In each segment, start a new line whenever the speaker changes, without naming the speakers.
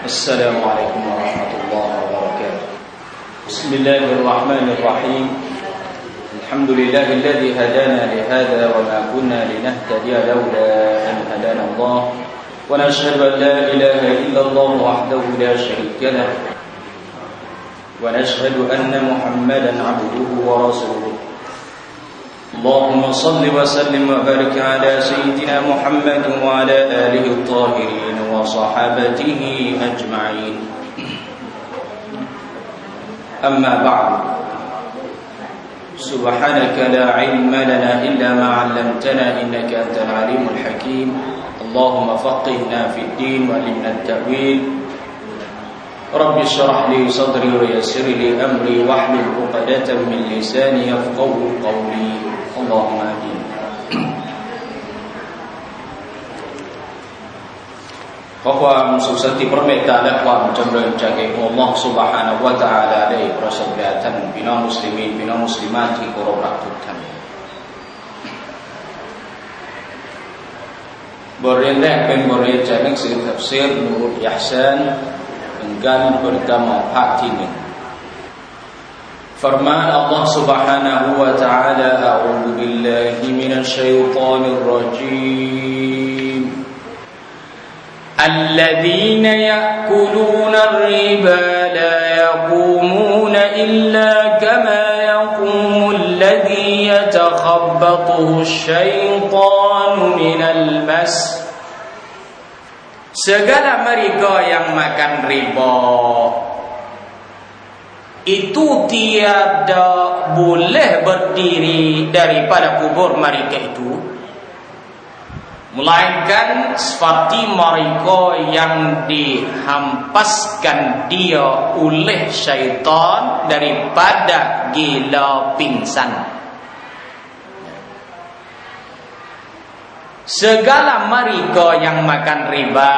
السلام عليكم ورحمة الله وبركاته بسم الله الرحمن الرحيم الحمد لله الذي هدانا لهذا وما كنا لنهتدي لولا أن هدانا الله ونشهد أن لا إله إلا الله وحده لا شريك له ونشهد أن محمدا عبده ورسوله اللهم صل وسلم وبارك على سيدنا محمد وعلى آله الطاهرين وصحابته أجمعين أما بعد سبحانك لا علم لنا إلا ما علمتنا إنك أنت العليم الحكيم اللهم فقهنا في الدين وعلمنا التأويل رب اشرح لي صدري ويسر لي أمري واحلل عقدة من لساني يفقهوا قولي اللهم آمينขอความสุขสันติพระเมตตาและความจำเริญจากอัลลอฮฺซุบฮานะฮูวะตะอาลาได้ประสบแด่ท่านพี่น้องมุสลิมีนพี่น้องมุสลิมาตที่เคารพรักทุกท่านบทเรียนแรกเป็นบทเรียนจากหนังสือตัฟซีรนูรุลอิห์ซานเป็นการpertamaภาคที่1 Firman Allah Subhanahu wa ta'ala A'udzu billahi minasy syaithanir rajim Alladzina ya'kuluna ar-riba la yaqumuna illa kama yaqumu alladhi yatakhabbathu asy-syaitanu minal mas Segala mereka yang makan riba itu tiada boleh berdiri daripada kubur mereka itu melainkan seperti mereka yang dihampaskan dia oleh syaitan daripada gila pingsan. Segala mereka yang makan riba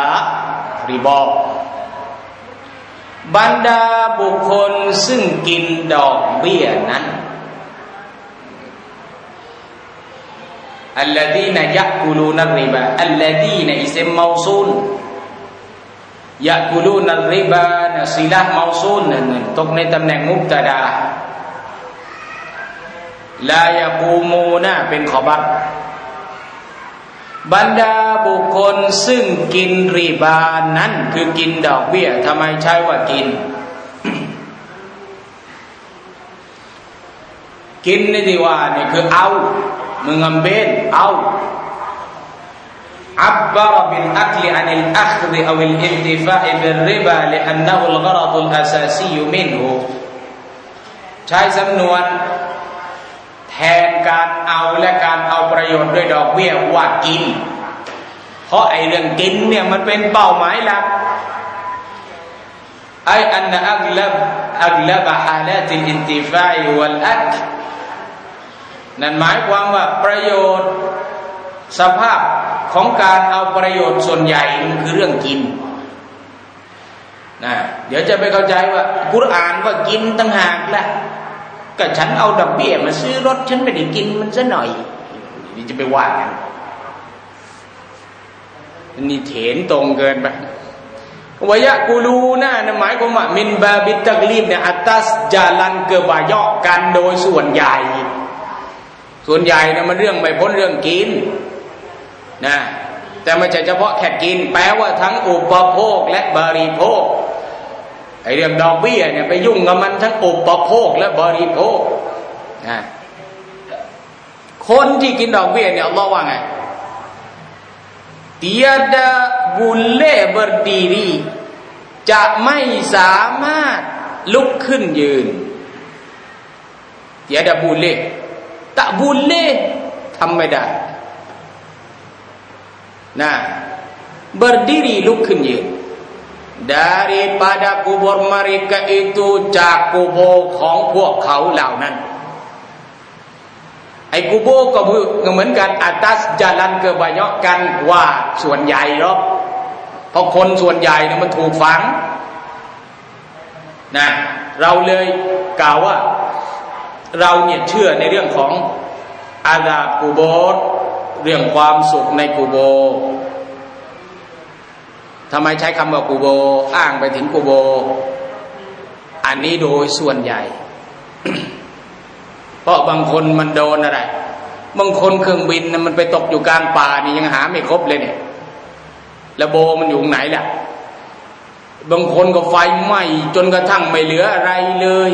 บรรดาบุคคลซึ่งกินดอกเบี้ยนั้นالذين يأكلون الربا الذين اسم موصول يأكلون الربا ศิละห์เมาซูลตกในตำแหน่งมุบตะดาลายะกูมูนะเป็นขอบัตบรรดาบุคคลซึ่งกินริบานั้นคือกินดอกเบี้ยทำไมใช้ว่ากิน กินนี่ที่ว่านี่คือเอา mengambil เอา عبر بالأكل عن الأخذ أو الانتفاع بالربا لأنه الغرض الأساسي منه ใช้สำนวนแทนการเอาและการเอาประโยชน์ด้วยดอกเบี้ยว่ากินเพราะไอ้เรื่องกินเนี่ยมันเป็นเป้าหมายหลักไอ้อันนะอักลับฮาลาติลอินติฟาอิวัลอักนั่นหมายความว่าประโยชน์สภาพของการเอาประโยชน์ส่วนใหญ่มันคือเรื่องกินนะเดี๋ยวจะไปเข้าใจว่ากุรอานว่ากินต่างหากละก็ฉันเอาดอกเบี้ยมาซื้อรถฉันไม่ได้กินมันซะหน่อยนี่จะไปว่ากันนี่เถนตรงเกินไปวายะกูลูนะนั่นหมายความว่ามินบาบิตตักลีบเนี่ยอัตตัสจาลันเกิดว่าย่อกันโดยส่วนใหญ่นะมันเรื่องไม่พ้นเรื่องกินนะแต่ไม่ใช่เฉพาะแค่กินแปลว่าทั้งอุปโภคและบริโภคไอ้เรื่องดอกเบี้ยเนี่ยไปยุ่งกับมันทั้งอุปโภคและบริโภคนะคนที่กินดอกเบี้ยเนี่ยอัลเลาะห์ว่าไง tiada boleh berdiri จะไม่สามารถลุกขึ้นยืน tiada boleh tak boleh ทำไม่ได้นะ berdiri ลุกขึ้นยืนdaripada kubur mereka itu จากกุโบร์ของพวกเขาเหล่านั้นไอ้กุโบร์ก็เหมือนกันอัตตัสจารันเกิดบายะกันว่าส่วนใหญ่หรอกเพราะคนส่วนใหญ่เนี่ยมันถูกฝังนะเราเลยกล่าวว่าเราเนี่ยเชื่อในเรื่องของอาซาบกุโบร์เรื่องความสุขในกุโบร์ทำไมใช้คำว่ากูโบอ้างไปถึงกูโบอันนี้โดยส่วนใหญ่ เพราะบางคนมันโดนอะไรบางคนเครื่องบินนะมันไปตกอยู่กลางป่านี่ยังหาไม่ครบเลยเนี่ยแล้วโบมันอยู่ไหนล่ะบางคนก็ไฟไหม้จนกระทั่งไม่เหลืออะไรเลย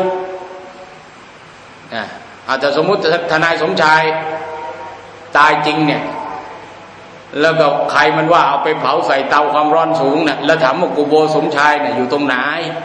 อาจจะสมมุติทนายสมชายตายจริงเนี่ยแล้วก็ใครมันว่าเอาไปเผาใส่เตาความร้อนสูงนะแล้วถามว่ากูโบสมชายเนี่ยอยู่ตรงไหน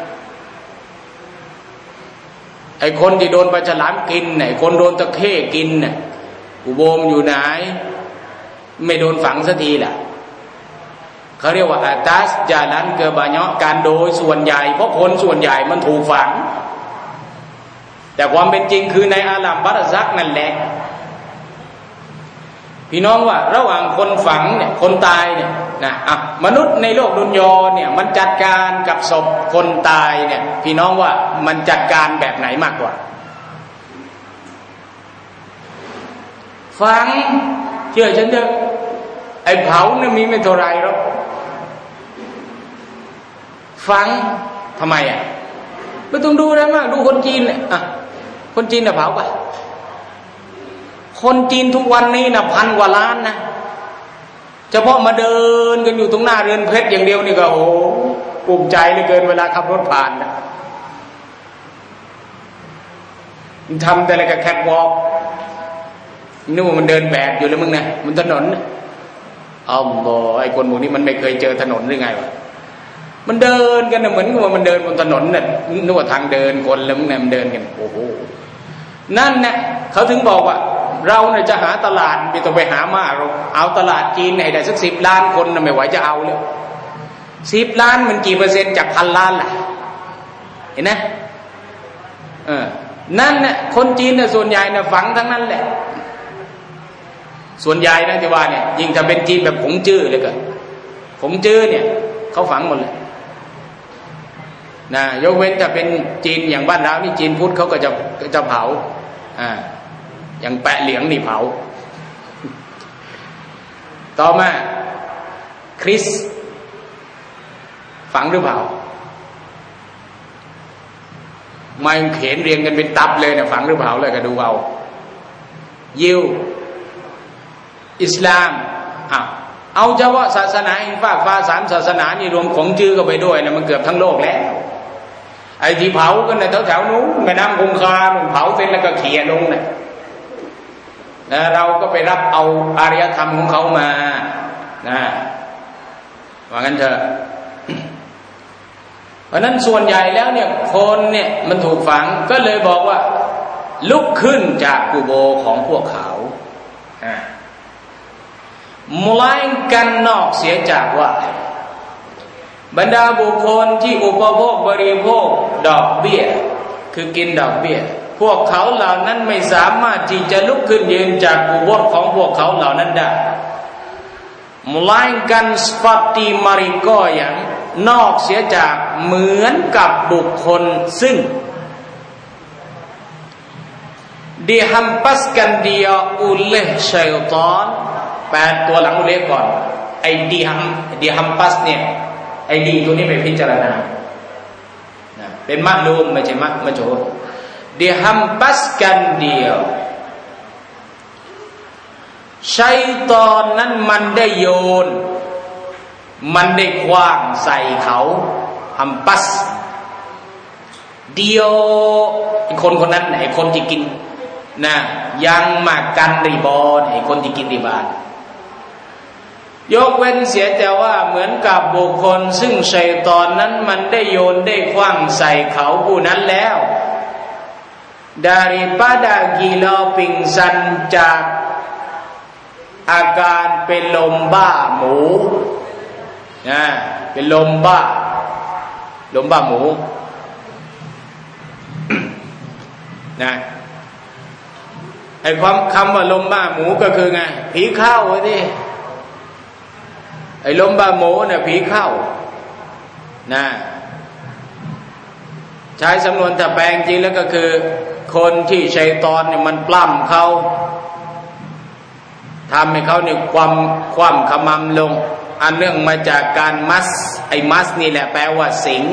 ไอ้คนที่โดนปลาฉลามกินเนี่ยคนโดนตะเข้กินเนี่ยกูโบมอยู่ไหนไม่โดนฝังสักทีล่ะเขาเรียกว่าอาตัสจารันเกบะเนาะการโดยส่วนใหญ่เพราะคนส่วนใหญ่มันถูกฝังแต่ความเป็นจริงคือในอาลัมบาร์ซักนั่นแหละพี่น้องว่าระหว่างคนฝังเนี่ยคนตายเนี่ยนะมนุษย์ในโลกดุนยอเนี่ยมันจัดการกับศพคนตายเนี่ยพี่น้องว่ามันจัดการแบบไหนมากกว่าฝังเชื่อฉันเถอะไอ้เผาเนี่ยมีไม่เท่าไรหรอกฝังทำไมไม่ต้องดูอะไรมากดูคนจีนเนี่ยคนจีนน่ะเผาป่ะคนจีนทุกวันนี้นะ1,000 กว่าล้านนะเฉพาะมาเดินกันอยู่ตรงหน้าเรือนเพชรอย่างเดียวนี่ก็โอ้ภูมิใจเหลือเกินเวลาขับรถผ่านนะมันทำแต่อะไรกับแคทวอล์กนึกว่ามันเดินแบบอยู่แล้วมึงนะมันถนนอ๋อไอ้คนหมู่นี้มันไม่เคยเจอถนนหรือไงวะมันเดินกันนะเหมือนกับว่ามันเดินบนถนนน่ะนึกว่าทางเดินคนแล้วมึงเนี่ยมันเดินกันโอ้โหนั่นเนี่ยเขาถึงบอกว่าเราเนี่ยจะหาตลาดไม่ต้องไปหามากเราเอาตลาดจีนให้ได้สัก10 ล้านคนนะไม่ไหวจะเอาเลย10 ล้านมันกี่เปอร์เซ็นต์จาก1,000 ล้านล่ะเห็นไหมนั่นเนี่ยคนจีนเนี่ยส่วนใหญ่เนี่ยฝังทั้งนั้นแหละส่วนใหญ่นะที่ว่าเนี่ยยิ่งถ้าเป็นจีนแบบผงจื้อเลยก็ผงจื้อเนี่ยเขาฝังหมดเลยนะยกเว้นถ้าเป็นจีนอย่างบ้านเรานี่จีนพุทธเขาก็จะเผาอย่างแปะเหลียงนี่เผาต่อมาคริสฝังหรือเปล่าไม่เข็นเรียงกันเป็นตับเลยเนี่ยฝังหรือเปล่าเลยก็ดูเอายิวอิสลามเอาเฉพาะศาสนาอินฟ้า3 ศาสนานี่รวมของจื้อก็ไปด้วยนะมันเกือบทั้งโลกแล้วไอ้ที่เผากันในแถวๆนู้นแม่น้ำคงคาเผาเสร็จแล้วก็เขี่ยลงเนี่ยนะเราก็ไปรับเอาอารยธรรมของเขามานะว่างั้นเถอะเพราะนั้นส่วนใหญ่แล้วเนี่ยคนเนี่ยมันถูกฝังก็เลยบอกว่าลุกขึ้นจากกุโบของพวกเขาmelainkan นอกเสียจากว่าบรรดาบุคคลที่อุปโภคบริโภคดอกเบี้ยคือกินดอกเบี้ยพวกเขาเหล่านั้นไม่สามารถที่จะลุกขึ้นยืนจากกุโบของพวกเขาเหล่านั้นได้ melainkan seperti mereka yang นอกเสียจากเหมือนกับบุคคลซึ่ง dihampaskan dia oleh syaitan 8 ตัวหลังอุเลก่อนไอ้dihampas เนี่ยไอ้ดีตัวนี้ไปพิจารณาเป็นมะลูมไม่ใช่มะโจร dihampaskan dia ชัยฏอนนั้นมันได้โยนมันได้ขว้างใส่เขาฮัมปัสเดียวไอ้คนนั้นไอ้คนที่กินนะยังมากันริบอนไอ้คนที่กินริบานยกเว้นเสียแต่ว่าเหมือนกับบุคคลซึ่งชัยฏอนนั้นมันได้โยนได้ขว้างใส่เขาผู้นั้นแล้ว daripada gila pingsan จากอาการเป็นลมบ้าหมูเป็นลมบ้าหมูนะไอ้ความคำว่าลมบ้าหมูก็คือไงผีเข้าไว้ดิไอ้ลมบ้าหมูเนี่ยผีเข้านะใช้สำนวนแต่แปลงจริงแล้วก็คือคนที่ชัยฏอนเนี่ยมันปล้ำเขาทำให้เขาเนี่ยคว่ำขมำลงอันเนื่องมาจากการมัสไอ้มัสนี่แหละแปลว่าสิง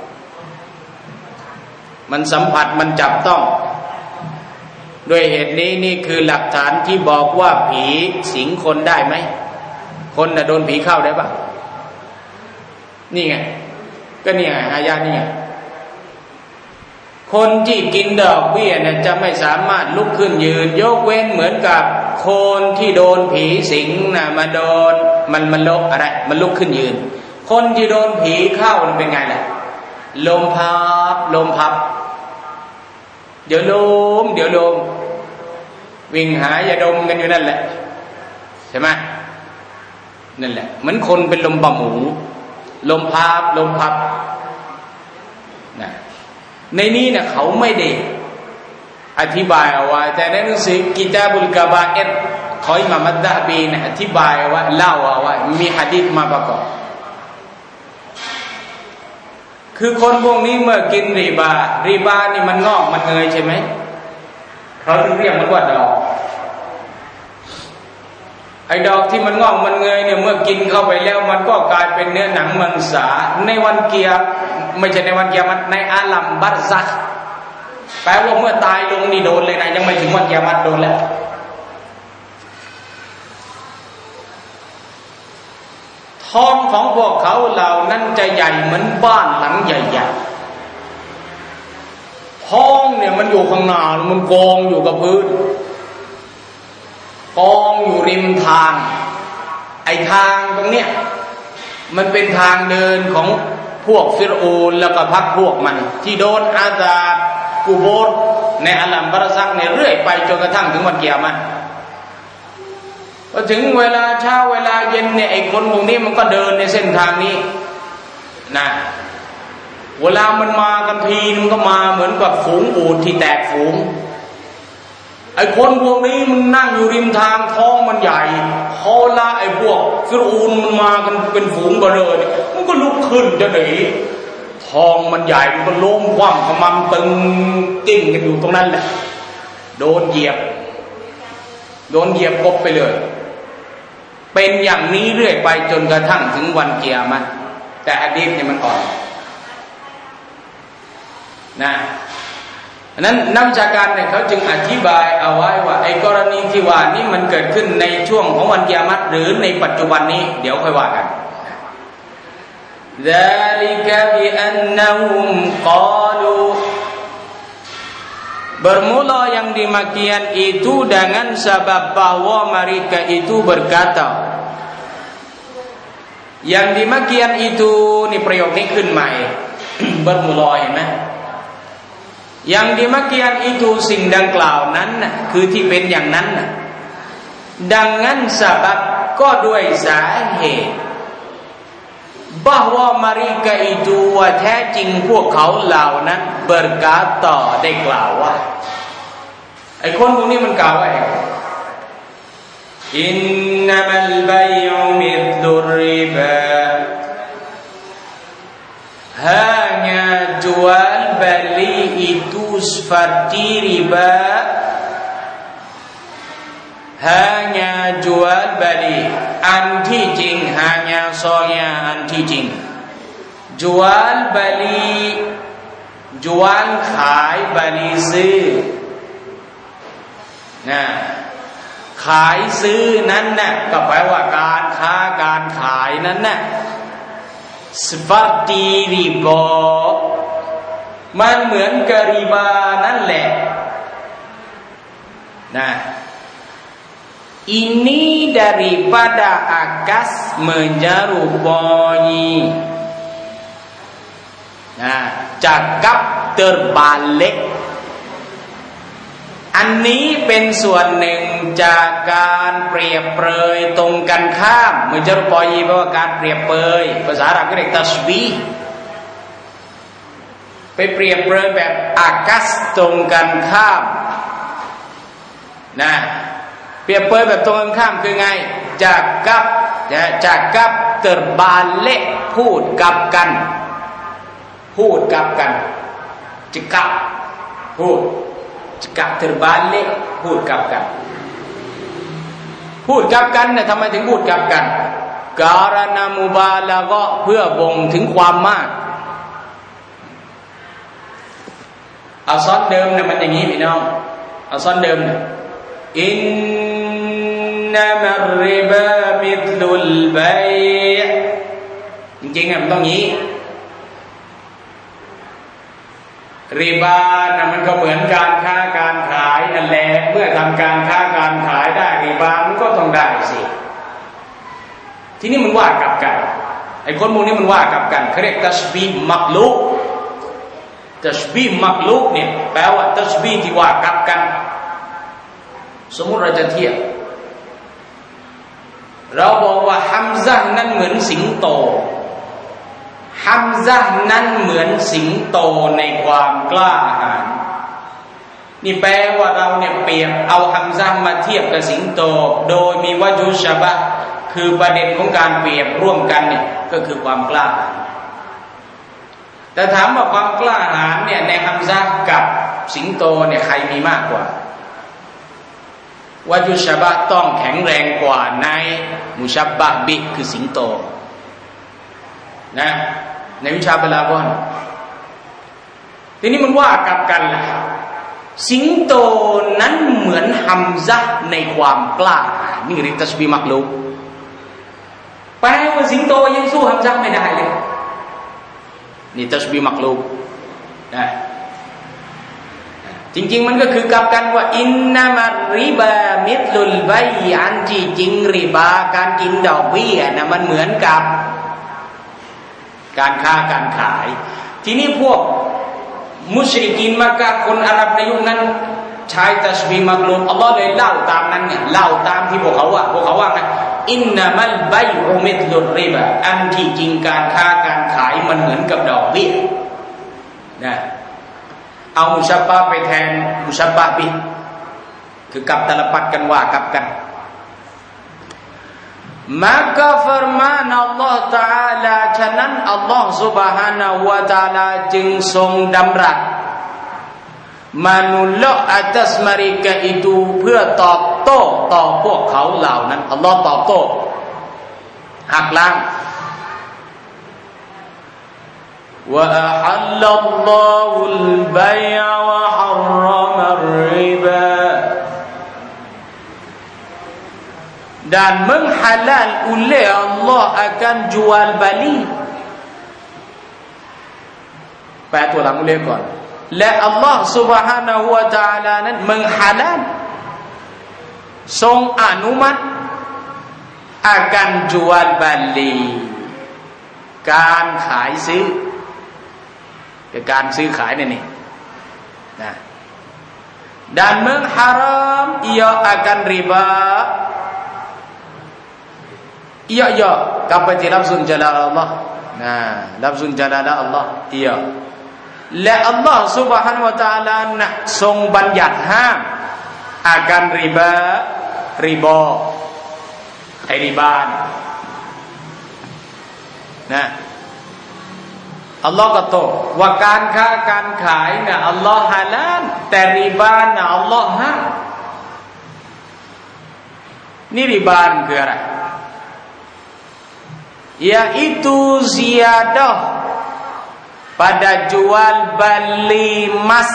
มันสัมผัสมันจับต้องด้วยเหตุนี้นี่คือหลักฐานที่บอกว่าผีสิงคนได้ไหมคนน่ะโดนผีเข้าได้ปะนี่ไงก็นี่ไงอายะนี่ไงคนที่กินดอกเบี้ยเนี่ยจะไม่สามารถลุกขึ้นยืนยกเว้นเหมือนกับคนที่โดนผีสิงน่ะมาโดนมันลุกอะไรมันลุกขึ้นยืนคนที่โดนผีเข้าเป็นไงล่ะลมพับเดี๋ยวลมวิ่งหายาดมกันอยู่นั่นแหละใช่ไหมนั่นแหละเหมือนคนเป็นลมบะหมูลมพับนะในนี้เนี่ยเขาไม่ได้อธิบายเอาไว้แต่ในหนังสือกิตาบุลกะบาอิรของอิหม่ามอัดดะฮบีเนี่ยอธิบายเอาไว้เล่าเอาไว้มีหะดีษมาประกอบคือคนพวกนี้เมื่อกินริบานี่มันงอกมันเงยใช่ไหมเขาถึงเรียกมันว่าดอกไอ้ดอกที่มันงอกมันเงยเนี่ยเมื่อกินเข้าไปแล้วมันก็กลายเป็นเนื้อหนังมังสาในวันเกียรติไม่ใช่ในวันเกียรติในอาลัมบัรซักแปลว่าเมื่อตายลงนี่โดนเลยนะยังไม่ถึงวันเกียรติโดนแล้วท้องของพวกเขาเหล่านั้นจะใหญ่เหมือนบ้านหลังใหญ่ๆท้องเนี่ยมันอยู่ข้างหน้ามันกองอยู่กับพื้นกองอยู่ริมทางไอ้ทางตรงเนี้ยมันเป็นทางเดินของพวกฟิรอูนแล้วก็พรรคพวกมันที่โดนอาซาบกุโบรในอาลัมบารซักเนี่ยเรื่อยไปจนกระทั่งถึงวันเกียรติพอถึงเวลาเช้าเวลาเย็นเนี่ยไอ้คนพวกนี้มันก็เดินในเส้นทางนี้นะเวลามันมากันทีมันก็มาเหมือนกับฝูงอูฐที่แตกฝูงไอ้คนพวกนี้มันนั่งอยู่ริมทางท้องมันใหญ่พอละไอ้พวกฟิรอูนมันมากันเป็นฝูงเบลอเนี่ยมันก็ลุกขึ้นจะหนีท้องมันใหญ่มันก็ล้มคว่ำขมำตึงกิ้งกันอยู่ตรงนั้นแหละโดนเหยียบกบไปเลยเป็นอย่างนี้เรื่อยไปจนกระทั่งถึงวันเกียรติแต่หะดีษเนี่ยมันอ่อนนะนั้นนักวิชาการเนี่ยเขาจึงอธิบายเอาไว้ว่าไอ้กรณีที่ว่านี้มันเกิดขึ้นในช่วงของวันกิยามะห์หรือในปัจจุบันนี้เดี๋ยวค่อยว่ากัน ذلك بأنهم قالوا bermula yang demikian itu dengan sebab bahwa mereka itu berkata yang demikian itu นี่ประโยคนี้ขึ้นใหม่ bermula เห็นไหมอย่างdemikian itu สิ่งดังกล่าวนั้นน่ะคือที่เป็นอย่างนั้นน่ะดังนั้นsebabก็ด้วยสาเหตุ bahwa mereka itu ว่าแท้จริงพวกเขาเหล่านั้น berkata ได้กล่าวว่าไอ้คนพวกนี้มันกล่าวว่าอินนัมัลบัยอุมิดดุริบาhanya jual beli itu seperti riba hanya jual beli อันที่จริง hanya soalnya อันที่จริง jual beli จวนขายบริซื้อนะขายซื้อนั้นน่ะก็แปลว่าการค้าการขายนั้นน่ะseperti riba มันเหมือนกับริบานั่นแหละนะ ini daripada akas menyerupai nah cakap terbalik อันนี้เป็นส่วนหนึ่งจากการเปรียบเปรยตรงกันข้ามมุจรปอยแปลว่าการเปรียบเปรยภาษาอาหรับเรียกตัชบีฮ์ไปเปรียบเปรยแบบอากัสตรงกันข้ามนะเปรียบเปรยแบบตรงกันข้ามคือไงจากกับเตอร์บาเละพูดกับกันจะกับพูดกับterbalik พูดกับกันเนี่ยทำไมถึงพูดกับกันการณมุบาละก็เพื่อบ่งถึงความมากเอาซ้อนเดิมเนี่ยมันอย่างนี้พี่น้องเอาซ้อนเดิมเนี่ยอินนัมัรริบามิธลุลบัยจริงๆมันต้องอย่างนี้ริบานะมันก็เหมือนการค้าการขายนั่นแหละเมื่อทำการค้าการขายได้ริบามันก็ต้องได้สิทีนี้มันว่ากลับกันไอ้คนพวกนี้มันว่ากลับกันเขาเรียกตัชบีฮ์มักลุกตัชบีฮ์มักลุกเนี่ยแปลว่าตัชบีฮ์ที่ว่ากลับกันสมมุติเราจะเทียบเราบอกว่าฮัมซะห์นั้นเหมือนสิงโตฮัมซะห์นั้นเหมือนสิงโตในความกล้าหาญนี่แปลว่าเราเนี่ยเปรียบเอาฮัมซะห์มาเทียบกับสิงโตโดยมีวะจุชะบะห์คือประเด็นของการเปรียบร่วมกันเนี่ยก็คือความกล้าหาญแต่ถามว่าความกล้าหาญเนี่ยในฮัมซะห์กับสิงโตเนี่ยใครมีมากกว่าวะจุชะบะห์ต้องแข็งแรงกว่าในมุชับบะห์บิคือสิงโตนะในวิชาบาลาฆะห์ทีนี้มันว่ากลับกันล่ะสิงโตนั้นเหมือนฮัมซะห์ในความกล้านี่เรียกตัชบีฮ์มักลุกแปลว่าสิงโตยังสู้ฮัมซะห์ไม่ได้เลยนี่ตัชบีฮ์มักลุกนะจริงๆมันก็คือกลับกันว่าอินนามัรริบามิธลุลบัยอันที่จริงริบาการกินดอกเบี้ยนะมันเหมือนกับการค้าการขายทีนี้พวกมุชริกีนมักกะฮ์คนอาหรับในยุคนั้นใช้ตัชบีฮ์มักลุกอัลลอฮ์เลยเล่าตามนั้นเนี่ยเล่าตามที่พวกเขาว่าไงอินนามัลบัยอุมิธลุลริบาอันที่จริงการค้าการขายมันเหมือนกับดอกเบี้ยนะเอามุชับบะห์ไปแทนมุชับบะห์บิคือกับตลปัดกันว่ากลับกันmaka firman Allah Ta'ala ฉะนั้นอัลลอฮฺ Subhanahu wa Ta'ala จึงทรงดำรัสมานุลละatas mereka itu เพื่อตอบโต้ต่อพวกเขาเหล่านั้นอัลลอฮฺตอบโต้หักล้างว่าอัลลัลลอฮุลบัยอ์วะฮัรรมะริบาdan menghalal oleh Allah akan jual beli แปลตัวหลังเลยก่อนและอัลลอฮฺ Subhanahu wa Ta'ala นั้นmenghalal ทรงอนุมัติ akan jual beli การขายซื้อคือการซื้อขายนี่นะdan mengharam ia akan riba iya kapati lafzun jalal Allah lafzun jalal Allah iya และอัลลอฮฺ Subhanahu wa Ta'ala นะทรงบัญญัติห้ามอาการริบาไอ้ริบานะอัลลอฮ์ก็โตว่าการค้าการขายนะอัลลอฮ์ฮาลาลแต่ริบานะอัลลอฮ์ห้ามนี่ริบาคืออะไรyaitu ziyadah pada jual beli emas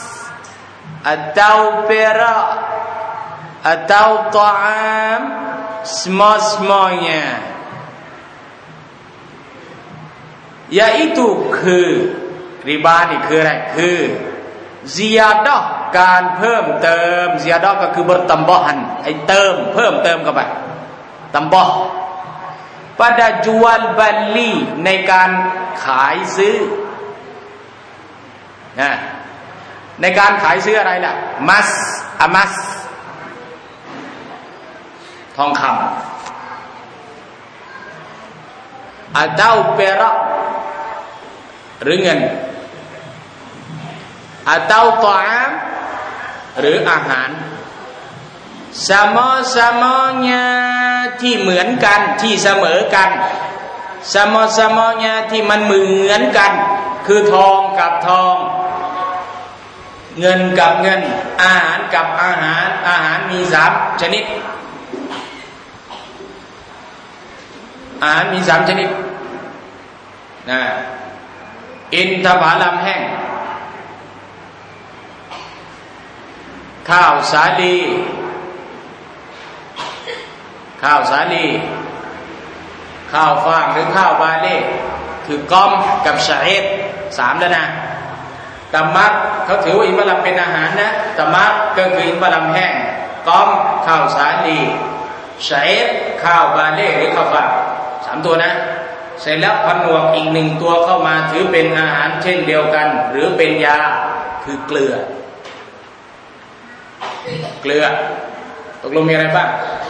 atau perak atau ta'am semua-semuanya yaitu คือริบานี่คืออะไรคือ ziyadah การเพิ่มเติม ziyadah ก็คือ bertambahan ไอ้เติมเพิ่มเติมเข้าไป tambah pada jual beli ในการขายซื้อนะในการขายซื้ออะไรล่ะมัสทองคำatau perak หรือเงิน atau ta'am หรืออาหาร sama-samanya ที่เหมือนกันที่เสมอกัน sama-samanya ที่มันเหมือนกันคือทองกับทองเงินกับเงินอาหารกับอาหารมี3ชนิดอาหารมี3ชนิดนะอินทผลัมแห้งข้าวสาลีข้าวฟ่างหรือข้าวบาเล่คือกอมกับชาเอต3แล้วนะตะมัดเขาถือว่าอินทผลัมเป็นอาหารนะตะมัดก็คืออินทผลัมแห้งกอมข้าวสาลีชาเอตข้าวบาเล่หรือข้าวฟ่าง3ตัวนะเสร็จแล้วผนวกอีก1ตัวเข้ามาถือเป็นอาหารเช่นเดียวกันหรือเป็นยาคือเกลือตกลงมีอะไรบ้าง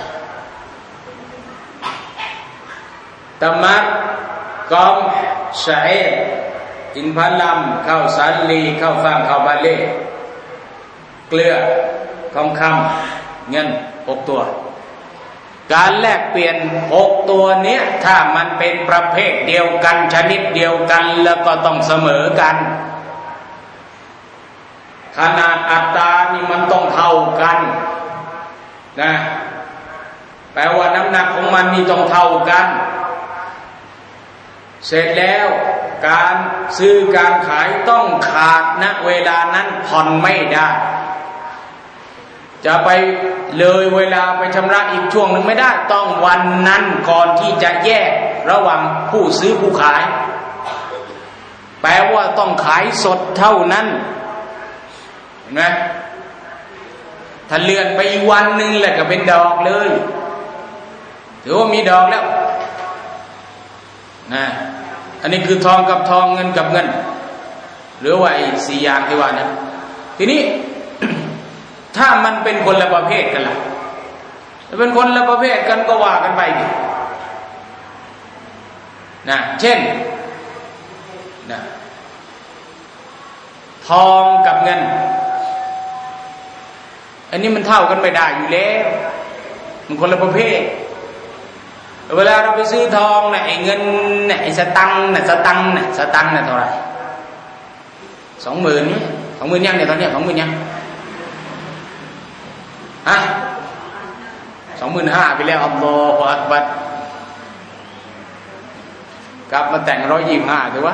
ตะมัดกอมชาเอตอินทผลัมข้าวสาลีข้าวฟ่างข้าวบาเล่เกลือทองคำเงิน6ตัวการแลกเปลี่ยน6ตัวนี้ถ้ามันเป็นประเภทเดียวกันชนิดเดียวกันแล้วก็ต้องเสมอกันขนาดอัตรานี่มันต้องเท่ากันนะแปลว่าน้ำหนักของมันนี่ต้องเท่ากันเสร็จแล้วการซื้อการขายต้องขาดณเวลานั้นผ่อนไม่ได้จะไปเลยเวลาไปชำระอีกช่วงหนึ่งไม่ได้ต้องวันนั้นก่อนที่จะแยกระหว่างผู้ซื้อผู้ขายแปลว่าต้องขายสดเท่านั้นเห็นไหมถ้าเลื่อนไปอีกวันหนึ่งแหละก็เป็นดอกเลยถือว่ามีดอกแล้วนะอันนี้คือทองกับทองเงินกับเงินหรือว่าไอ้4อย่างที่ว่านะทีนี้ ถ้ามันเป็นคนละประเภทกันล่ะถ้าเป็นคนละประเภทกันก็ว่ากันไปดินะเช่นนะทองกับเงินอันนี้มันเท่ากันไม่ได้อยู่แล้วมันคนละประเภทเวลาเราไปซื้อทองน่ะไอ้เงินน่ะไอ้สตังค์น่ะเท่าไหร่20,000ยังเนี่ยตอนเนี้ย20,000ยังฮะ25,000ไปแล้วอัลลอฮฺอักบัรกลับมาแต่ง125ถือว่า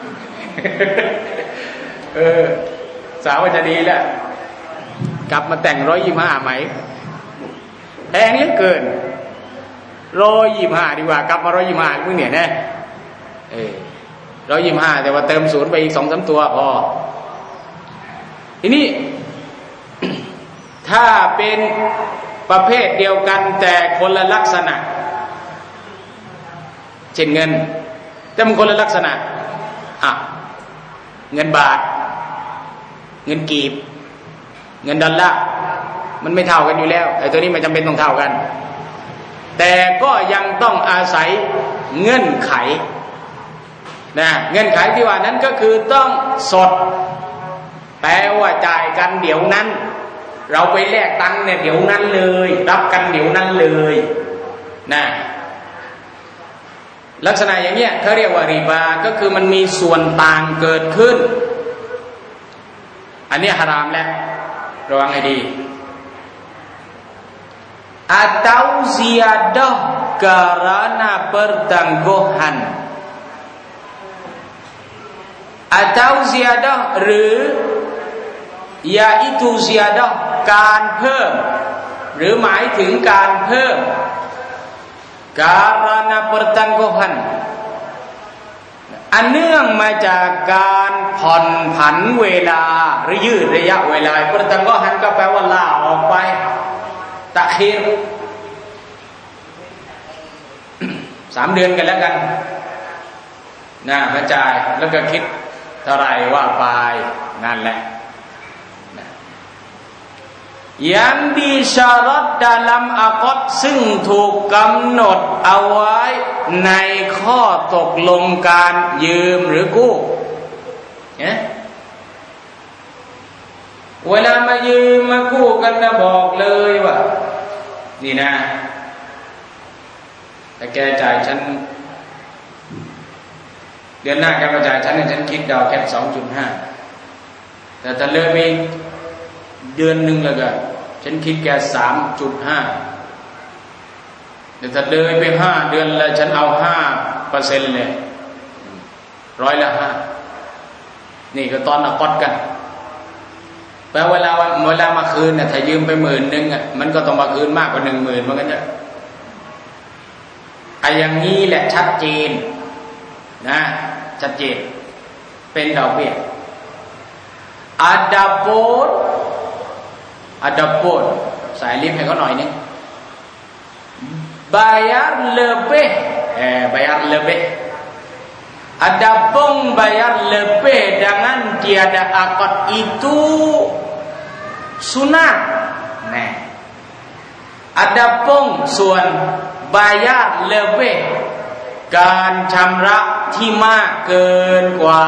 สาวจะดีแล้วกลับมาแต่ง125ไหมแพงเหลือเกิน125ดีกว่ากลับมา125มึงเนี่ยนะ125แต่ว่าเติม0ไปอีก 2-3 ตัวพอทีนี้ถ้าเป็นประเภทเดียวกันแต่คนละลักษณะเช่นเงินแต่มันคนละลักษณะเงินบาทเงินกีบเงินดอลลาร์มันไม่เท่ากันอยู่แล้วไอ้ตัวนี้มันจำเป็นต้องเท่ากันแต่ก็ยังต้องอาศัยเงื่อนไขนะเงื่อนไขที่ว่านั้นก็คือต้องสดแปลว่าจ่ายกันเดี๋ยวนั้นเราไปแลกตังค์เนี่ยเดี๋ยวนั้นเลยรับกันเดี๋ยวนั้นเลยนะลักษณะอย่างเงี้ยเขาเรียกว่าริบาก็คือมันมีส่วนต่างเกิดขึ้นอันนี้ฮารามแล้วระวังให้ดีatau ziyadah karena pertangguhan atau ziyadah หรือยาอิตูซิยาดะการเพิ่มหรือหมายถึงการเพิ่มการณาประตังโกหันอันเนื่องมาจากการผ่อนผันเวลาหรือยืดระยะเวลาประตังโกหันก็แปลว่าลาออกไปตะคีร3 เดือนกันแล้วกันนะกระจายแล้วก็คิดเท่าไรว่าไปนั่นแหละyang disyarat dalam aqd ซึ่งถูกกำหนดเอาไว้ในข้อตกลงการยืมหรือกู้เนี่ยเวลามายืมมากู้กันนะบอกเลยว่านี่นะแต่แกจ่ายฉันเดือนหน้าแกมาจ่ายฉันเนี่ยฉันคิดดอกแค่ 2.5 แต่ถ้าเลิกไปเดือนหนึ่งแล้วก็ฉันคิดแก 3.5 เดี๋ยวถ้าเลยไป5 เดือนแล้วฉันเอา 5% เลย5%นี่ก็ตอนอักอดกันแปลเวลามาคืนเนี่ยถ้ายืมไป10,000อ่ะมันก็ต้องมาคืนมากกว่า10,000เหมือนกันจ้ะไอ้อย่างนี้แหละชัดเจนนะชัดเจนเป็นดอกเบี้ยadapun saya lihatให้เขาหน่อยนึง bayar lebih adapun bayar lebih dengan tiada akad itu sunat nah adapun ส่วน bayar lebih การชำระที่มากเกินกว่า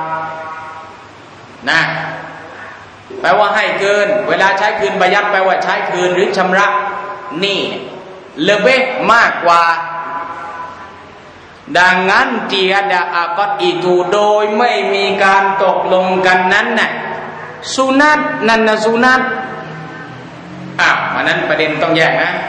นะแปลว่าให้เกินเวลาใช้คืนบายัดแปลว่าใช้คืนหรือชำระหนี้เลเบมากกว่าดังนั้นเตียดาอากอดอีตูโดยไม่มีการตกลงกันนั้นน่ะสุนัตนั่นนะสุนัตวันนั้นประเด็นต้องแยกนะ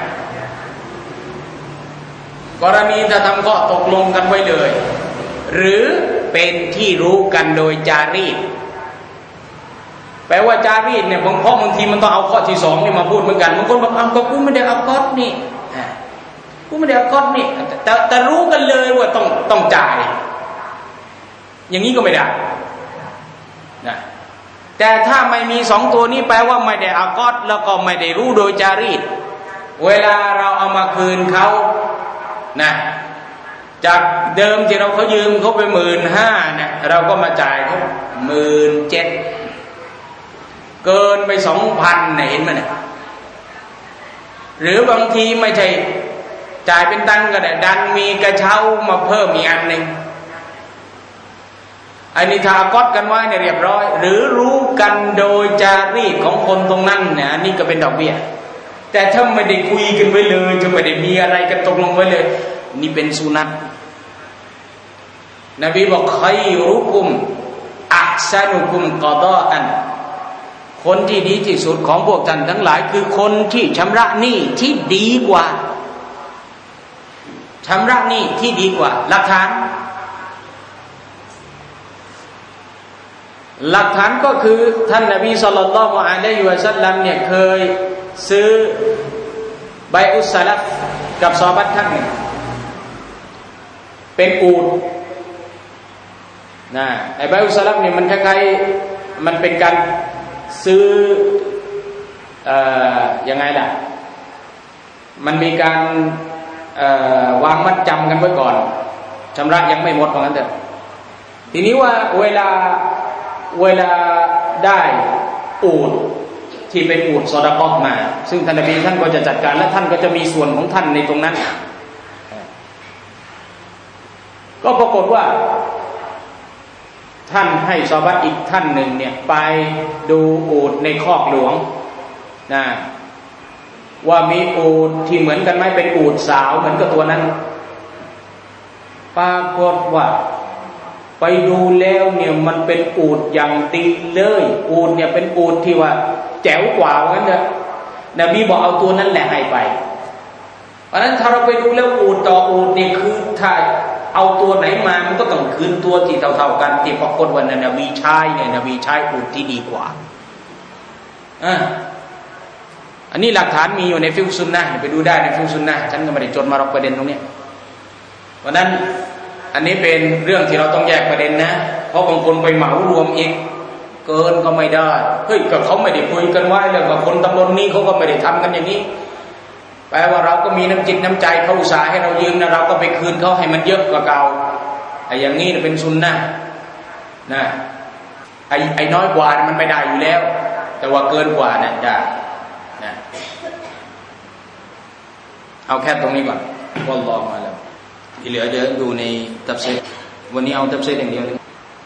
กรณีจะทำข้อตกลงกันไว้เลยหรือเป็นที่รู้กันโดยจารีตแปลว่าจารีตเนี่ยเพราะบางทีมันต้องเอาข้อที่2นี่มาพูดเหมือนกันบางคนบอกก็กูไม่ได้เอาก๊อตนี่กูไม่ได้เอาก๊อตนี่แต่รู้กันเลยว่าต้องจ่ายอย่างนี้ก็ไม่ได้นะแต่ถ้าไม่มี2ตัวนี้แปลว่าไม่ได้เอาก๊อตแล้วก็ไม่ได้รู้โดยจารีตเวลาเราเอามาคืนเขานะจากเดิมที่เขายืมเขาไป15,000เนี่ยเราก็มาจ่ายเขา17,000เกินไป 2,000 เนี่ยเห็นมั้ยเนี่ยหรือบางทีไม่ใช่จ่ายเป็นตังค์ก็ได้ดันมีกระเช้ามาเพิ่มอีกอันนึงอันนี้ถ้าก๊อตกันไว้เนี่ยเรียบร้อยหรือรู้กันโดยจารีตของคนตรงนั้นเนี่ยอันนี้ก็เป็นดอกเบี้ยแต่ถ้าไม่ได้คุยกันไว้เลยจะไม่ได้มีอะไรกันตกลงไว้เลยนี่เป็นสุนัตนบีบอกใครรุกุมอักษานุกุมกอฎออันคนที่ดีที่สุดของพวกท่านทั้งหลายคือคนที่ชำระหนี้ที่ดีกว่าชำระหนี้ที่ดีกว่าหลักฐานก็คือท่านนบีศ็อลลัลลอฮุอะลัยฮิวะซัลลัมเนี่ยเคยซื้อไบอุสซะลัฟกับซอฮาบะห์ท่านหนึ่งเป็นอูฐนะไอ้ไบอุสซะลัฟเนี่ยมันคล้ายๆมันเป็นการซื้อยังไงล่ะมันมีการวางมัดจำกันไว้ก่อนชำระยังไม่หมดเพราะงั้นเถอะทีนี้ว่าเวลาได้อูฐที่เป็นอูฐซอดาเกาะห์มาซึ่งท่านนบีท่านก็จะจัดการและท่านก็จะมีส่วนของท่านในตรงนั้นก็ปรากฏว่าท่านให้ซอฮาบะห์อีกท่านหนึ่งเนี่ยไปดูอูฐในคอกหลวงนะว่ามีอูฐที่เหมือนกันไหมเป็นอูฐสาวเหมือนกับตัวนั้นปรากฏว่าไปดูแล้วเนี่ยมันเป็นอูฐอย่างดีเลยอูฐเนี่ยเป็นอูฐที่ว่าแจ๋วกว่างั้นเถอะนบีบอกเอาตัวนั้นแหละให้ไปเพราะฉะนั้นถ้าเราไปดูแล้วอูฐต่ออูฐนี่คือถ้าเอาตัวไหนมามันก็ต้องคืนตัวที่เท่าๆกันที่ปรากฏว่านบีใช้เนี่ยนบีใช้อูฐที่ดีกว่าอันนี้หลักฐานมีอยู่ในฟิกฮ์ซุนนะห์ไปดูได้ในฟิกฮ์ซุนนะห์ฉันก็ไม่ได้จดมาหรอกประเด็นตรงนี้เพราะนั้นอันนี้เป็นเรื่องที่เราต้องแยกประเด็นนะเพราะบางคนไปเหมารวมอีกเกินก็ไม่ได้เฮ้ยก็เขาไม่ได้คุยกันไว้แล้วก็คนตำบลนี้เขาก็ไม่ได้ทำกันอย่างนี้แปลว่าเราก็มีน้ำจิตน้ำใจเขาอุตส่าห์ให้เรายืมนะเราก็ไปคืนเขาให้มันเยอะกว่าเก่าไอ้อย่างนี้เป็นซุนนะห์นะไอ้น้อยกว่ามันไม่ได้อยู่แล้วแต่ว่าเกินกว่าเนี่ยได้นะเอาแค่ตรงนี้ก่อนวัลลอฮุอะลัมที่เหลือเดี๋ยวดูในตัฟซีรวันนี้เอาตัฟซีรอย่างเดียวเลย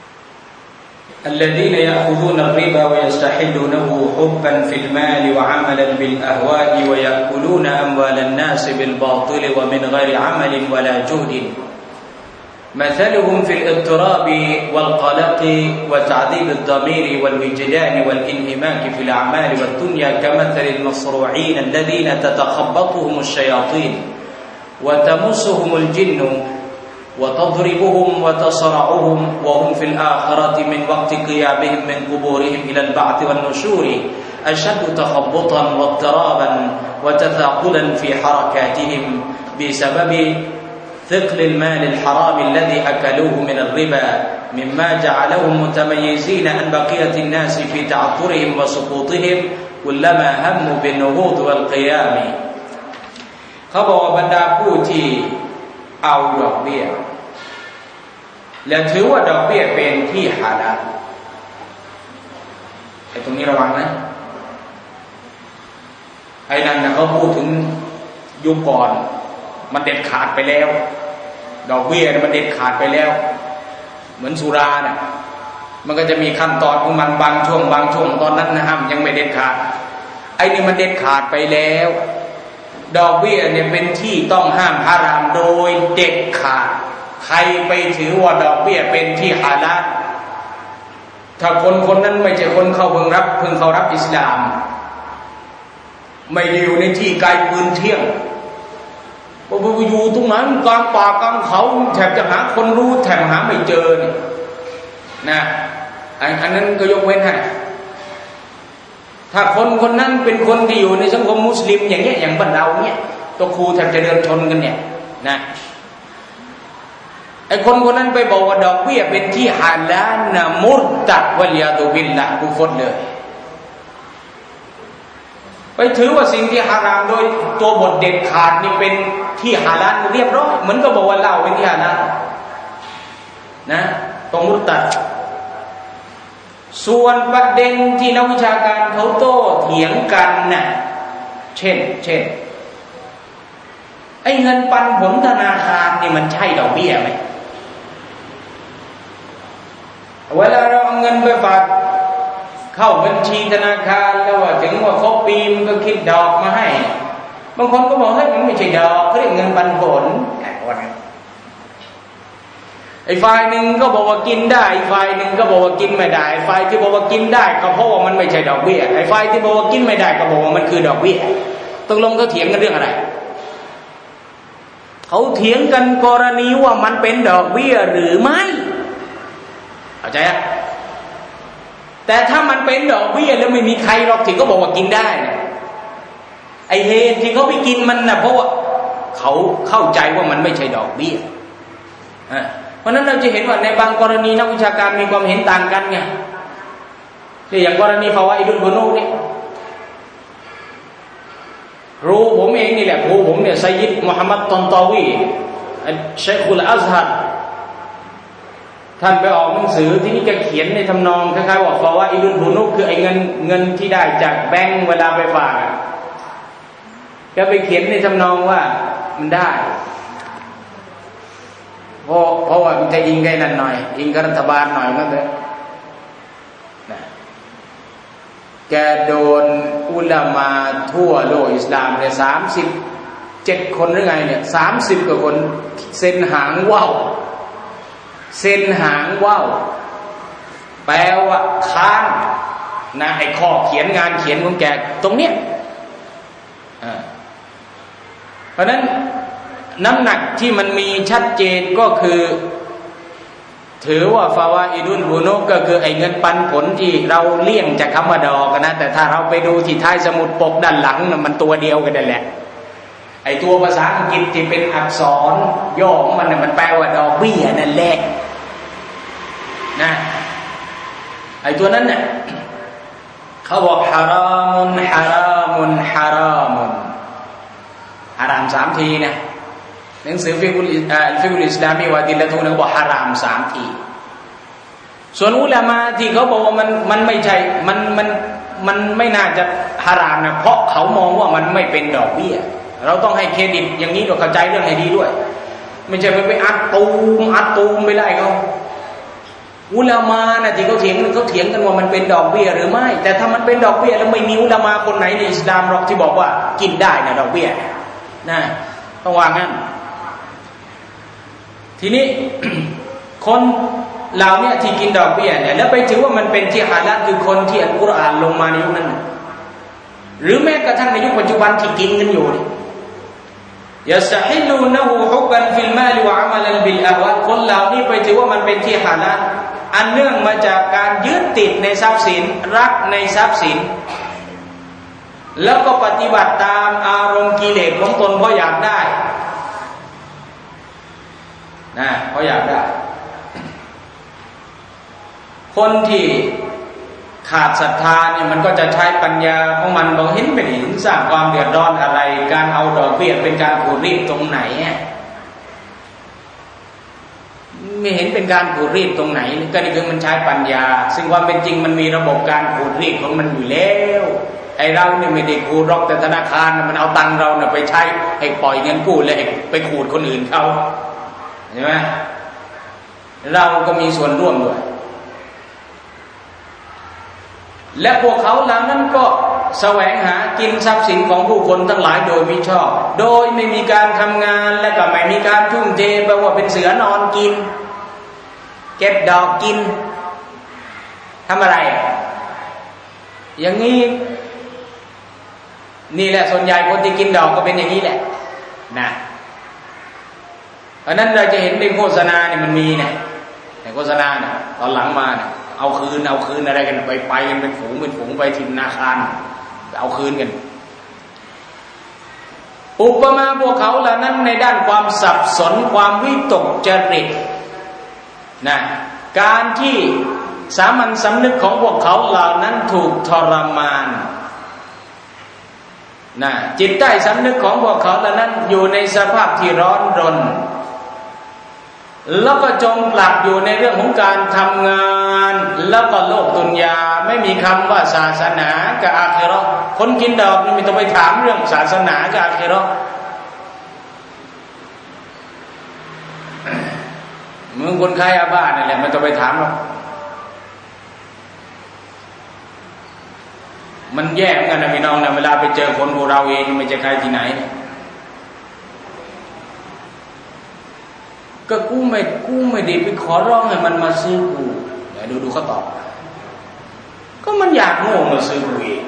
الذين يأخذون الربا ويستحلونه حبا في المال وعملا بالأهواء ويأكلون أموال الناس بالباطل ومن غير عمل ولا جهد مثلهم في الاضطراب والقلق وتعذيب الضمير والوجدان والانهماك في الأعمال والدنيا كمثل المصروعين الذين تتخبطهم الشياطين
وتمسهم الجن وتضربهم وتصرعهم وهم في الآخرة من وقت قيامهم من قبورهم إلى البعث والنشور أشد تخبطا واضطرابا وتثاقلا في حركاتهم بسبب ثقل المال الحرام الذي أكلوه من الربا مما جعلهم متميزين عن بقية الناس في تعثرهم وسقوطهم كلما هموا بالنهوض والقيام เขาบอกว่าบรรดาผู้ที่เอาดอกเบี้ยและถือว่าดอกเบี้ยเป็นที่ฮาลาลไอ้ตรงนี้ระวังนะไอ้นั่นนะเขาพูดถึงยุคก่อนมันเด็ดขาดไปแล้วดอกเบี้ยมันเด็ดขาดไปแล้วเหมือนสุราเนี่ยมันก็จะมีขั้นตอนของมันบางช่วงตอนนั้นนะห้ามยังไม่เด็ดขาดไอ้นี่มันเด็ดขาดไปแล้วดอกเบี้ยเนี่ยเป็นที่ต้องห้ามฮารามโดยเด็ดขาดใครไปถือว่าดอกเบี้ยเป็นที่ฮาลาลถ้าคนนั้นไม่ใช่คนเข้าเพิ่งเขารับอิสลามไม่ได้อยู่ในที่ไกลปืนเที่ยงพอไปอยู่ตรงนั้นกลางป่ากลางเขาแถบจะหาคนรู้แถบหาไม่เจอนี่นะอันนั้นก็ยกเว้นให้ถ้าคนนั้นเป็นคนที่อยู่ในสังคมมุสลิมอย่างเงี้ยอย่างบ้านเราเนี่ยตัวครูแทบจะเดินชนกันเนี่ยนะไอ้คนนั้นไปบอกว่าดอกเบี้ยเป็นที่ฮาลาลนะมุรตัดวะลิยาตุบิลละกุฟรเลยไปถือว่าสิ่งที่ฮารามโดยตัวบทเด็ดขาดนี่เป็นที่ฮาลาลเรียบร้อยเหมือนก็บอกว่าเหล้าเป็นที่ฮาลาลนะต้องมุรตัดส่วนประเด็นที่นักวิชาการเขาโต้เถียงกันน่ะเช่นไอ้เงินปันผลธนาคารนี่มันใช่ดอกเบี้ยไหมเวลาเราเอาเงินไปฝากเข้าบัญชีธนาคารแล้วว่าถึงว่าครบปีมันก็คิดดอกมาให้บางคนก็บอกเฮ้ยมันไม่ใช่ดอกเขาเรียกเงินปันผลไอ้ฝ่ายหนึ่งก็บอกว่ากินได้ไอ้ฝ่ายหนึ่งก็บอกว่ากินไม่ได้ไอ้ฝ่ายที่บอกว่ากินได้ก็เพราะว่ามันไม่ใช่ดอกเบี้ยไอ้ฝ่ายที่บอกว่ากินไม่ได้ก็บอกว่ามันคือดอกเบี้ยตกลงเขาเถียงกันเรื่องอะไรเขาเถียงกันกรณีว่ามันเป็นดอกเบี้ยหรือไม่เข้าใจอ่ะแต่ถ้ามันเป็นดอกเบี้ยแล้วไม่มีใครหรอกที่ก็บอกว่ากินได้นะไอ้เหตุที่เขาไปกินมันนะเพราะว่าเขาเข้าใจว่ามันไม่ใช่ดอกเบี้ยเพราะนั้นเราจะเห็นว่าในบางกรณีนักวิชาการมีความเห็นต่างกันไงอย่างกรณีฟาวาอิดุลบุนูนี่ครูผมเองนี่แหละครูผมเนี่ยไซยิดมุฮัมมัดตอนตอวีเชคุลอัซฮัรท่านไปออกหนังสือที่นี่จะเขียนในทำนองคล้ายๆว่าฟาวาอิดุลบุนูคือไอ้เงินที่ได้จากแบงก์เวลาไปฝากก็ไปเขียนในทำนองว่ามันได้เพราะว่ามันจะอิงกันนั่นหน่อยอิงกับรัฐบาลหน่อยนั่นเลยแกโดนอุลามาทั่วโลกอิสลามเนี่ย37 คนหรือไงเนี่ย30 กว่าคนเซ็นหางว่าวแปลว่าค้านนะไอ้ข้อเขียนงานเขียนของแกตรงเนี้ยเพราะนั้นน้ำหนักที่มันมีชัดเจนก็คือถือว่าฟาวาอิดุลบุนูก็คือไอ้เงินปันผลที่เราเลี่ยงจากคำว่าดอกนะแต่ถ้าเราไปดูที่ท้ายสมุดปกด้านหลังมันตัวเดียวกันนั่นแหละไอ้ตัวภาษาอังกฤษที่เป็นอักษรย่อของมันแปลว่าดอกเบี้ยนั่นแหละนะไอ้ตัวนั้นเนี่ยเขาบอกฮารามุนฮาราม3 ทีนะหนังสือฟิกุลอิสลามีวะดิลละตุนก็บอกฮาราม3 ทีส่วนอุลามะที่เขาบอกว่ามันไม่ใช่มันไม่น่าจะฮารามนะเพราะเขามองว่ามันไม่เป็นดอกเบี้ยเราต้องให้เครดิตอย่างนี้เราเข้าใจเรื่องให้ดีด้วยไม่ใช่ไปอัดตูมไปไล่เขาอุลามะนะที่เขาเถียงกันว่ามันเป็นดอกเบี้ยหรือไม่แต่ถ้ามันเป็นดอกเบี้ยแล้วไม่มีอุลามะคนไหนในอิสลามหรอกที่บอกว่ากินได้นะดอกเบี้ยนะต้องวางงั้นทีนี้ คนเหล่านี้ที่กินดอกเบี้ยเนี่ยแล้วไปถือว่ามันเป็นที่ฮาลาลคือคนที่อัลกุรอานลงมาในยุคนั้นหรือแม้กระทั่งในยุคปัจจุบันที่กินกันอยู่เนี่ย
ยัสฮิลูนะฮูฮุบบันฟิลมาลวะอะมะลันบิลอะฮวะคนเหล่านี้ไปถือว่ามันเป็นที่ฮาลาลอันเนื่องมาจากการยึดติดในทรัพย์สินรักในทรัพย์สินแล้วก็ปฏิบัติตามอารมณ์กิเลสของตนเพราะอยากได้นะเพราะอยากได้คนที่ขาดศรัทธาเนี่ยมันก็จะใช้ปัญญาของมันบอกเห็นเป็นเห็นสร้างความเดือดร้อนอะไรการเอาดอกเบี้ยเป็นการขูดรีดตรงไหนไม่เห็นเป็นการขูดรีดตรงไหนก็นี่คือมันใช้ปัญญาซึ่งความเป็นจริงมันมีระบบการขูดรีดของมันอยู่แล้วไอ้เราเนี่ยไม่ได้ขูดรอกแต่ธนาคารมันเอาตังค์เราเนี่ยไปใช้ให้ปล่อยเงินกู้เลยไปขูดคนอื่นเขาเห็นไหมเราก็มีส่วนร่วมด้วยและพวกเขาเหล่านั้นก็แสวงหากินทรัพย์สินของผู้คนทั้งหลายโดยมิชอบโดยไม่มีการทำงานและก็ไม่มีการทุ่มเทแปลว่าเป็นเสือนอนกินเก็บดอกกินทำอะไรอย่างนี้นี่แหละส่วนใหญ่คนที่กินดอกก็เป็นอย่างนี้แหละนะเพราะนั้นเราจะเห็นในโฆษณาเนี่ยมันมีเนี่ยในโฆษณาเนี่ยตอนหลังมาเนี่ยเอาคืนอะไรกันไปกันเป็นฝูงไปที่ธนาคารเอาคืนกันอุปมาพวกเขาเหล่านั้นในด้านความสับสนความวิตกจริตนะการที่สามัญสำนึกของพวกเขาเหล่านั้นถูกทรมานนะจิตใต้สำนึกของพวกเขาเหล่านั้นอยู่ในสภาพที่ร้อนรนแล้วก็จมปลักอยู่ในเรื่องของการทำงานแล้วก็โลกดุนยาไม่มีคำว่าศาสนากับอาคิเราะห์คนกินดอกนี่ไม่ต้องไปถามเรื่องศาสนากับอาคิเราะห์มึงคนไข้อาบ้านั่นแหละไม่ต้องไปถามหรอกมันแย่เหมือนกันนะพี่น้องนะเวลาไปเจอคนพวกเราเองไม่ใช่ใครที่ไหนก็กูไม่ได้ไปขอร้องให้มันมาซื้อกูเดี๋ยวดูเขาตอบก็มันอยากโง่มาซื้อกูเอง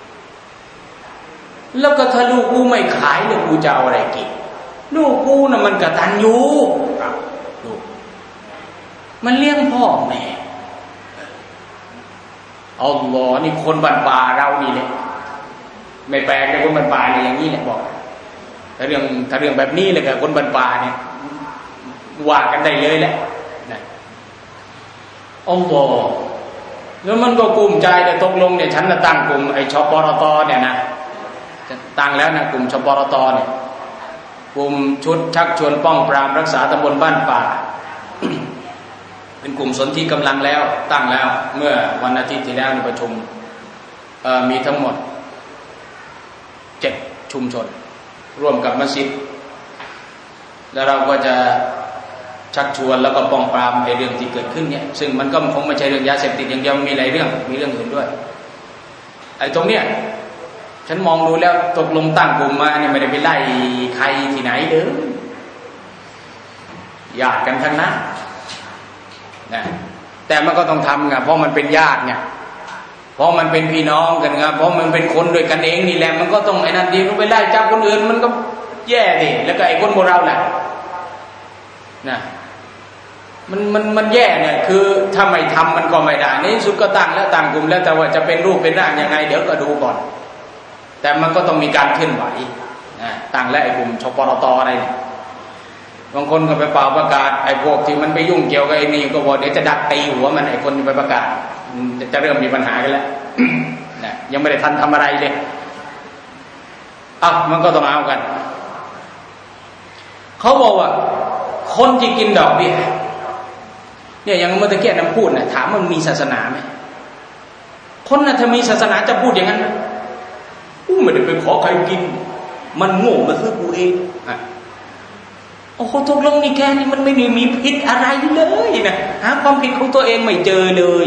แล้วก็ถ้าลูกกูไม่ขายแล้วกูจะเอาอะไรกินลูกกูน่ะมันกตัญญูลูกมันเลี้ยงพ่อแม่อัลลอฮ์นี่คนบ้านป่าเรานี่แหละไม่แปลกเลยคนบ้านป่าเนี่ยอย่างนี้แหละบอกถ้าเรื่องแบบนี้เลยกับคนบ้านป่าเนี่ยว่ากันได้เลยแหละนะอัลลอฮ์แล้วมันก็กลุ่มใจแต่ตกลงเนี่ยฉันจะตั้งกลุ่มไอ้ชปรตเนี่ยนะจะตั้งแล้วนะกลุ่มชปรตเนี่ยกลุ่มชุดชักชวนป้องปรามรักษาตำบลบ้านป่า เป็นกลุ่มสนธิกำลังแล้วตั้งแล้วเมื่อวันอาทิตย์ที่แล้วในประชุมมีทั้งหมด7ชุมชนร่วมกับมัสยิดแล้วเราก็จะชักชวนแล้วก็ป้องปรามไอ้เรื่องที่เกิดขึ้นเนี่ยซึ่งมันก็คงไม่ใช่เรื่องยาเสพติดอย่างเดียวมีหลายเรื่องมีเรื่องอื่นด้วยไอ้ตรงเนี้ยฉันมองดูแล้วตกลงตั้งกลุ่มมาเนี่ยไม่ได้ไปไล่ใครที่ไหนเด้อญาติกันทั้งนั้นนะแต่มันก็ต้องทำไงเพราะมันเป็นญาติไงเพราะมันเป็นพี่น้องกันไงเพราะมันเป็นคนด้วยกันเองนี่แหละมันก็ต้องไอ้นั่นดีก็ไปไล่จับคนอื่นมันก็แย่ดิแล้วก็ไอ้คนพวกเราแหละนะมันแย่เนี่ยคือถ้าไม่ทำมันก็ไม่ได้ในที่สุดก็ตั้งแล้วตั้งกลุ่มแล้วแต่ว่าจะเป็นรูปเป็นร่างยังไงเดี๋ยวก็ดูก่อนแต่มันก็ต้องมีการเคลื่อนไหวนะตั้งแล้วไอ้กลุ่มชปรตอะไรเนี่ยบางคนก็ไปเป่าประกาศไอ้พวกที่มันไปยุ่งเกี่ยวกับไอ้นี่ก็บอกเดี๋ยวจะดักตีหัวมันไอ้คนที่ไปประกาศจะเริ่มมีปัญหากันแล้ว นะยังไม่ได้ทันทำอะไรเลยมันก็ต้องเอากันเขาบอกว่าคนที่กินดอกเบี้ยเนี่ยอย่างเมื่อตะเกียบน้ำพูดนะถามมันมีศาสนาไหมคนน่ะถ้ามีศาสนาจะพูดอย่างนั้นไม่ได้ไปขอใครกินมันโง่มาซื้อกูเองโอ้โหตกลงนี่แกนี่มันไม่ได้มีผิดอะไรเลยนะหาความผิดของตัวเองไม่เจอเลย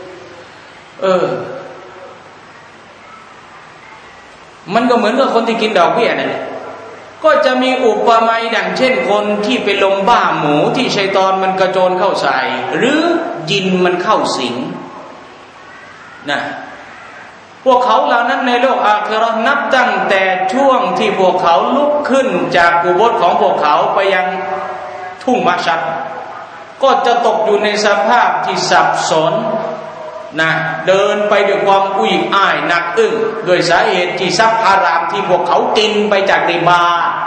มันก็เหมือนกับคนที่กินดอกเบี้ยนั่นแหละก็จะมีอุปมาดังเช่นคนที่ไปลงบ้าหมูที่ชัยฏอนมันกระโจนเข้าใส่หรือยินมันเข้าสิงนะพวกเขาเหล่านั้นในโลกอาคิเราะห์นับตั้งแต่ช่วงที่พวกเขาลุกขึ้นจากกุโบร์ของพวกเขาไปยังทุ่งมัชชัดก็จะตกอยู่ในสภาพที่สับสนนะเดินไปด้วยความอุ้ยอ้ายหนักอึ้งโดยสาเหตุที่ทรัพย์ฮารามที่พวกเขากินไปจากริบา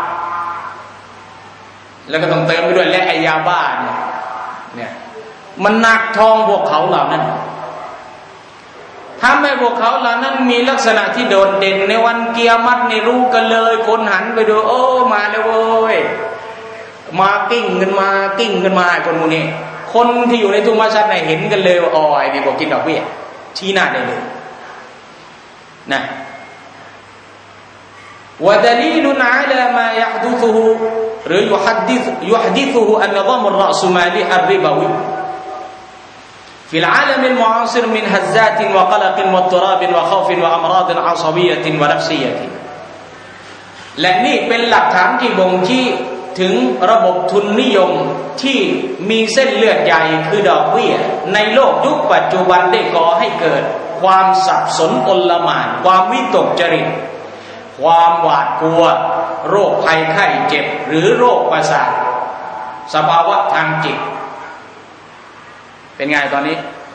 แล้วก็ต้องเติมไปด้วยและไอยาบ้าเนี่ยมันหนักท้องพวกเขาเหล่านั้นทำให้พวกเขาเหล่านั้นมีลักษณะที่โดดเด่นในวันกิยามะฮ์ในรู้กันเลยคนหันไปดูโอ้มาแล้วเว้ยมากิ้งกันมาคนพวกนี้คนที่อยู่ในทุ่งมัชชัดเห็นกันเลยว่าอ๋อไอ้นี่พวกกินดอกเบี้ยชี้หน้าได้เลยนะودليل على ما يحدثه หรือ يحدثه النظام الرأسمالي الربوي في العالم المعاصر من هزات وقلق واضطراب وخوف وأمراض عصبية ونفسية และนี่เป็นหลักฐานที่บ่งชี้ถึงระบบทุนนิยมที่มีเส้นเลือดใหญ่คือดอกเบี้ยในโลกยุคปัจจุบันได้ก่อให้เกิดความสับสนโอลหม่านความวิตกจริตความหวาดกลัวโรคภัยไข้เจ็บหรือโรคประสาทสภาวะทางจิตเป็นไงตอนนี้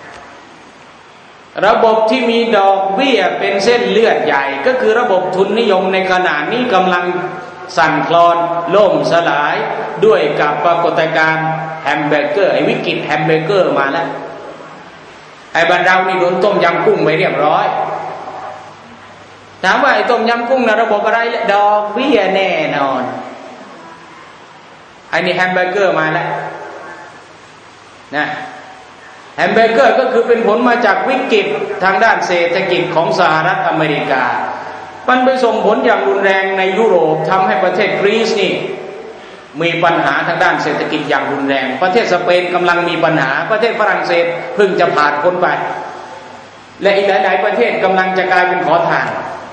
ระบบที่มีดอกเบี้ยเป็นเส้นเลือดใหญ่ก็คือระบบทุนนิยมในขณะนี้กำลังสั่นคลอนล่มสลายด้วยกับปรากฏการณ์แฮมเบอร์เกอร์ไอ้วิกฤตแฮมเบอร์เกอร์มาแล้วไอ้บ้านเรานี่โดนต้มยำกุ้งไปเรียบร้อยถามว่าไอ้ต้มยำกุ้งนะระบบอะไรดอกเบี้ยแน่นอนไอ้นี่แฮมเบอร์เกอร์มาแล้วนะแฮมเบอร์เกอร์ก็คือเป็นผลมาจากวิกฤตทางด้านเศรษฐกิจของสหรัฐอเมริกามันไปส่งผลอย่างรุนแรงในยุโรปทำให้ประเทศกรีซนี่มีปัญหาทางด้านเศรษฐกิจอย่างรุนแรงประเทศสเปนกำลังมีปัญหาประเทศฝรั่งเศสเพิ่งจะผ่านพ้นไปและอีกหลายๆประเทศกำลังจะกลายเป็นขอทาน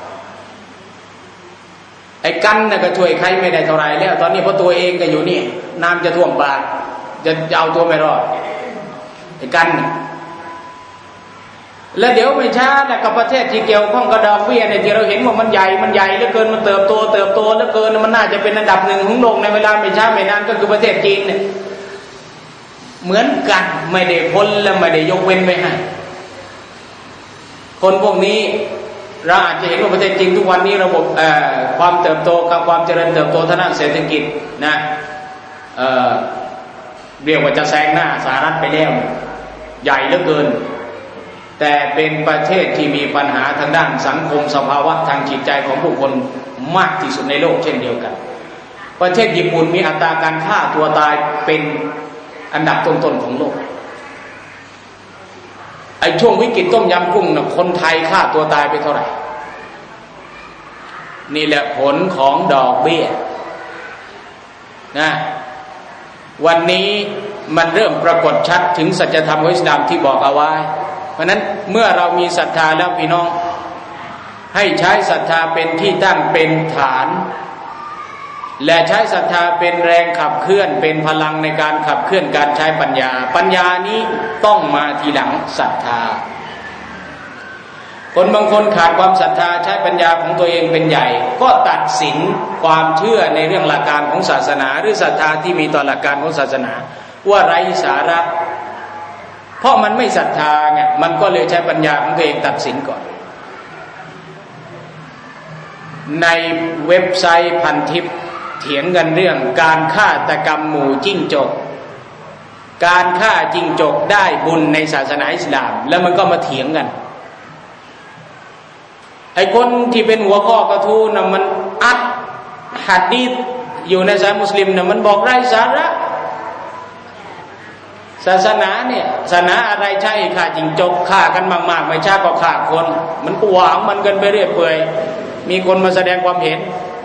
ไอ้กันน่ะก็ช่วยใครไม่ได้เท่าไรแล้วตอนนี้เพราะตัวเองก็อยู่นี่น้ำจะท่วมบาทจะเอาตัวไม่รอดไอ้กันและเดี๋ยวไม่ช้าแต่กับประเทศที่เกี่ยวข้องกับดอกเบี้ยเนี่ยที่เราเห็นว่ามันใหญ่เหลือเกินมันเติบโตเหลือเกินมันน่าจะเป็นอันดับหนึ่งของโลกในเวลาไม่ช้าไม่นานก็คือประเทศจีนเนี่ยเหมือนกันไม่ได้พ้นและไม่ได้ยกเว้นไว้ให้คนพวกนี้เราอาจจะเห็นว่าประเทศจีนทุกวันนี้ระบบความเติบโตกับความเจริญเติบโตทางด้านเศรษฐกิจนะเรียกว่าจะแซงหน้าสหรัฐไปแล้วใหญ่เหลือเกินแต่เป็นประเทศที่มีปัญหาทางด้านสังคมสภาวะทางจิตใจของผู้คนมากที่สุดในโลกเช่นเดียวกันประเทศญี่ปุ่นมีอัตราการฆ่าตัวตายเป็นอันดับต้นๆของโลกไอ้ช่วงวิกฤตต้มยำกุ้งนะคนไทยฆ่าตัวตายไปเท่าไหร่นี่แหละผลของดอกเบี้ยนะวันนี้มันเริ่มปรากฏชัดถึงสัจธรรมของอิสลามที่บอกเอาไว้เพราะนั้นเมื่อเรามีศรัทธาแล้วพี่น้องให้ใช้ศรัทธาเป็นที่ตั้งเป็นฐานและใช้ศรัทธาเป็นแรงขับเคลื่อนเป็นพลังในการขับเคลื่อนการใช้ปัญญานี้ต้องมาทีหลังศรัทธาคนบางคนขาดความศรัทธาใช้ปัญญาของตัวเองเป็นใหญ่ก็ตัดสินความเชื่อในเรื่องหลักการของศาสนาหรือศรัทธาที่มีต่อหลักการของศาสนาว่าไร้สาระเพราะมันไม่ศรัทธาไงมันก็เลยใช้ปัญญาของตัวเองตัดสินก่อนในเว็บไซต์พันทิปเถียงกันเรื่องการฆาตกรรมหมู่จิ้งจกการฆ่าจิ้งจกได้บุญในศาสนาอิสลามแล้วมันก็มาเถียงกันไอ้คนที่เป็นหัวข้อกระทู้น่ะมันอัดหะดีษอยู่ในสายมุสลิมน่ะมันบอกไร้สาระศาสนาเนี่ยศาสนาอะไรใช่ฆ่าจิ้งจกฆ่ากันมากๆไม่ใช่ก็ฆ่าคนมันก็หวางมันกันไปเรื่อยเปื่อยมีคนมาแสดงความเห็น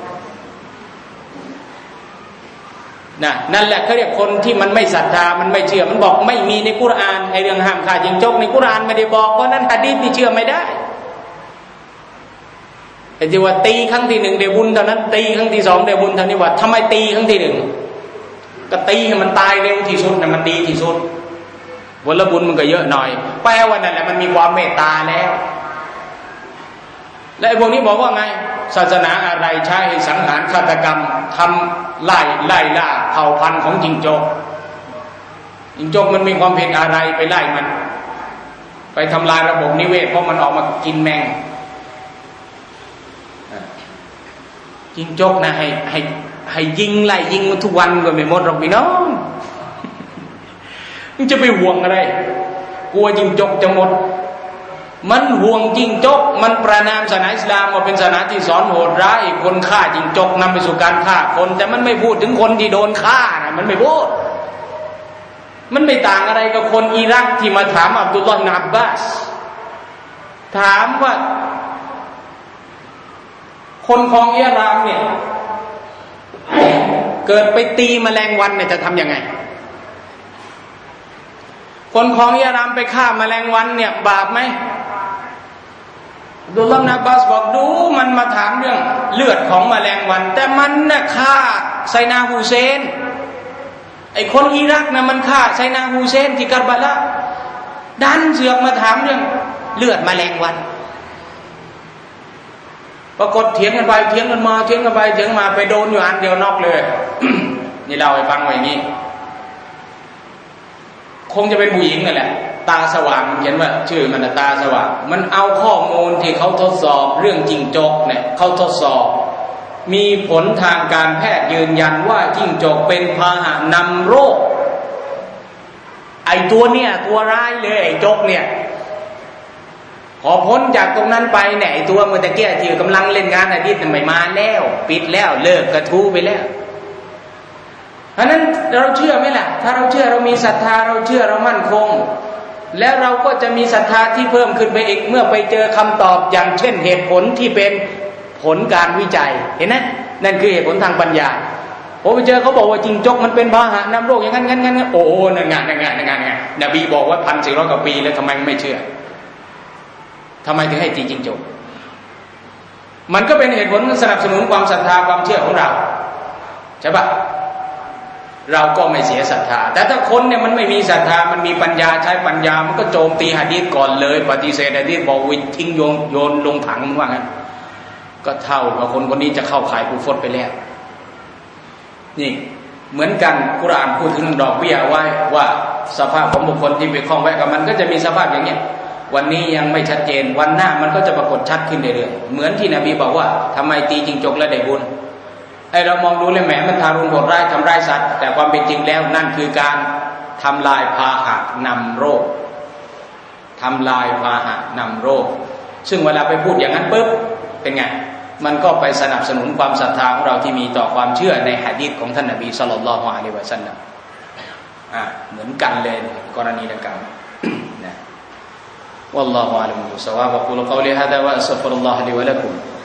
นั่นแหละเขาเรียกคนที่มันไม่ศรัทธามันไม่เชื่อมันบอกไม่มีในกุรอานไอ้เรื่องห้ามฆ่าจิ้งจกในกุรอานไม่ได้บอกเพราะนั้นหะดีษนี่เชื่อไม่ได้ไอ้ที่ว่าตีครั้งที่หนึ่งได้บุญเท่านั้นตีครั้งที่สองได้บุญเท่านี้ว่าทำไมตีครั้งที่หนึ่งก็ตีให้มันตายเร็วที่สุดนะมันดีที่สุดผลบุญมันก็เยอะหน่อยแปลว่านั่นแหละมันมีความเมตตาแล้วและไอ้พวกนี้บอกว่าไงศาสนาอะไรใช้ให้สังหารฆาตกรรมทำไล่ล่าเผ่าพันธุ์ของจิงจกมันมีความผิดอะไรไปไล่มันไปทำลายระบบนิเวศเพราะมันออกมากินแมงจิงจกนะให้ยิงไล่ยิงทุกวันก็ไม่หมดหรอกพี่น้องมันจะไปห่วงอะไรกลัวจิงจกจะหมดมันห่วงจิงจกมันประนามศาสนาอิสลามว่าเป็นศาสนาที่สอนโหดร้ายคนฆ่าจิงจกนำไปสู่การฆ่าคนแต่มันไม่พูดถึงคนที่โดนฆ่านะมันไม่พูดมันไม่ต่างอะไรกับคนอิรักที่มาถามอับดุลลอฮ์อิบนุอับบาสถามว่าคนของอิหร่านเนี่ยเกิดไปตีแมลงวันเนี่ยจะทำยังไงคนของอิหร่านไปฆ่าแมลงวันเนี่ยบาปไหมอับดุลลอฮ์อิบนุอับบาสบอกดูมันมาถามเรื่องเลือดของแมลงวันแต่มันน่ะฆ่าไซนาฮูเซนไอ้คนอิรักนะมันฆ่าไซนาฮูเซนที่การบาละดันเสือกมาถามเรื่องเลือดแมลงวันปรากฏเถียงกันไปเถียงกันมาเถียงกันไปเถียงมาไปโดนอยู่อันเดียวนอกเลย นี่เล่าให้ฟังไว้อย่างนี้คงจะเป็นผู้หญิงนั่นแหละตาสว่างเขียนว่าชื่อมันตาสว่างมันเอาข้อมูลที่เขาทดสอบเรื่องจิ้งจกเนี่ยเขาทดสอบมีผลทางการแพทย์ยืนยันว่าจิ้งจกเป็นพาหะนำโรคไอ้ตัวเนี่ยตัวร้ายเลยไอ้จกเนี่ยพอพ้นจากตรงนั้นไปเนี่ยไอ้ตัวเมื่อตะเกียที่กำลังเล่นงานอาทิตย์ไม่มาแล้วปิดแล้วเลิกกระทู้ไปแล้วเพราะนั้นเราเชื่อไหมล่ะถ้าเราเชื่อเรามีศรัทธาเราเชื่อเรามั่นคงแล้วเราก็จะมีศรัทธาที่เพิ่มขึ้นไปอีกเมื่อไปเจอคำตอบอย่างเช่นเหตุผลที่เป็นผลการวิจัยเห็นไหมนั่นคือเหตุผลทางปัญญาผมไปเจอเขาบอกว่าจิงจกมันเป็นพาหะนำโรคอย่างนั้นโอ้นั่นงานนบีบอกว่า 1,400 กว่าปีแล้วทำไมไม่เชื่อทำไมถึงให้ตีจิงจกมันก็เป็นเหตุผลสนับสนุนความศรัทธาความเชื่อของเราใช่ปะเราก็ไม่เสียศรัทธาแต่ถ้าคนเนี่ยมันไม่มีศรัทธามันมีปัญญาใช้ปัญญามันก็โจมตีหะดีษก่อนเลยปฏิเสธหะดีษบอกวิทิ้งโยนลงถังว่างั้นก็เท่ากับคนนี้จะเข้าข่ายกูฟรไปแล้วนี่เหมือนกันกุรอานพูดถึงดอกเบี้ยไว้ว่าสภาพของบุคคลที่ไปคล้องแวะกับมันก็จะมีสภาพอย่างเนี้ยวันนี้ยังไม่ชัดเจนวันหน้ามันก็จะปรากฏชัดขึ้นเรื่อยๆเหมือนที่นบีบอกว่าทำไมตีจิงจกแล้วได้บุญไอ้เรามองดูเลยแหมมันทารุณโหดร้ายทำร้ายสัตว์แต่ความเป็นจริงแล้วนั่นคือการทำลายพาหะนำโรคทำลายพาหะนำโรคซึ่งเวลาไปพูดอย่างนั้นปุ๊บเป็นไงมันก็ไปสนับสนุนความศรัทธาของเราที่มีต่อความเชื่อในหะดีษของท่านนบีศ็อลลัลลอฮุอะลัยฮิวะซัลลัมเหมือนกันเลยกรณีดังกล่าวนะวัลลอฮุอะลัมบิศอวาบ أقول قولي هذا وأستغفر الله لي ولكم